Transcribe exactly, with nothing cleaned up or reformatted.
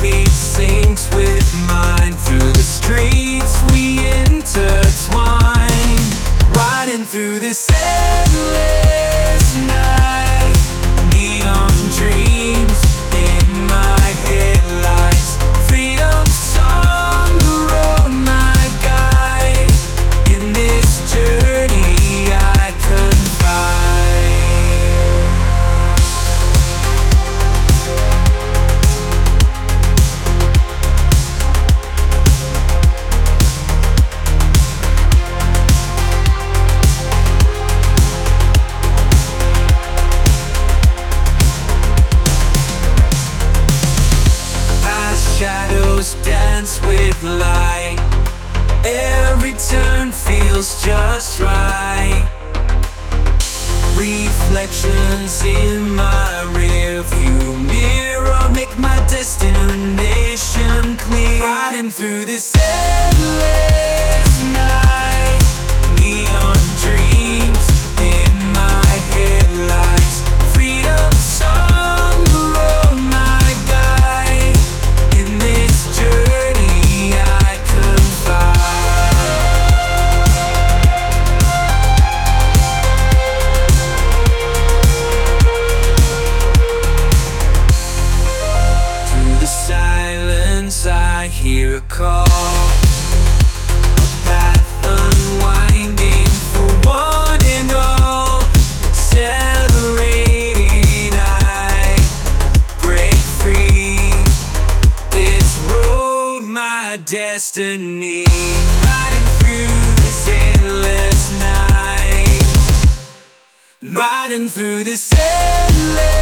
heartbeat syncs with mine. Through the streets we intertwine, riding through this endless night. Neon dreams in my headlights, freedom's on the road, my guide. In this journey I confide. Shadows dance with light, every turn feels just right. Reflections in my rearview mirror make my destination clear. Riding through this endless night, neon dreams in my headlights, freedom's on the road, my guide. In this journey I confide. Through the silence I hear a call, a path unwinding for one and all. Accelerating I break free, this road my destiny. Riding through this endless night, riding through this endless